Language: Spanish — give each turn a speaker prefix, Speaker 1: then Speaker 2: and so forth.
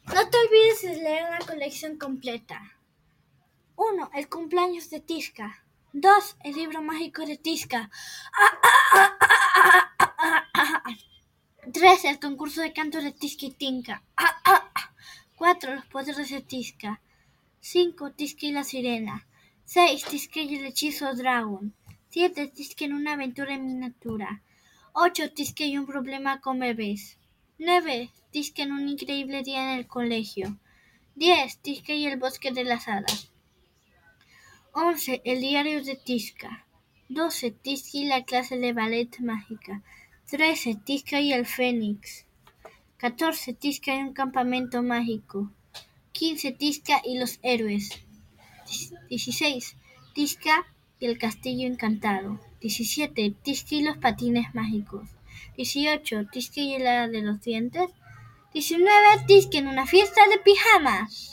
Speaker 1: No te olvides de leer la colección completa. 1. El cumpleaños de Tizca. 2. El libro mágico de Tizca. 3. El concurso de canto de Tizca y Tinka. 4. Los poderes de Tizca. 5. Tizca y la sirena. 6. Tizca y el hechizo Dragon. 7. Tizca en una aventura en miniatura. 8. Tizca y un problema con bebés. 9. Tizca en un increíble día en el colegio. 10. Tizca y el bosque de las hadas. 11. El diario de Tizca. 12. Tizca y la clase de ballet mágica. 13. Tizca y el fénix. 14. Tizca y un campamento mágico. 15. Tizca y los héroes. 16. Tizca y el castillo encantado. 17. Tizca y los patines mágicos. 18. Tizca y el hada de los dientes. 19. Tizca en una fiesta de pijamas.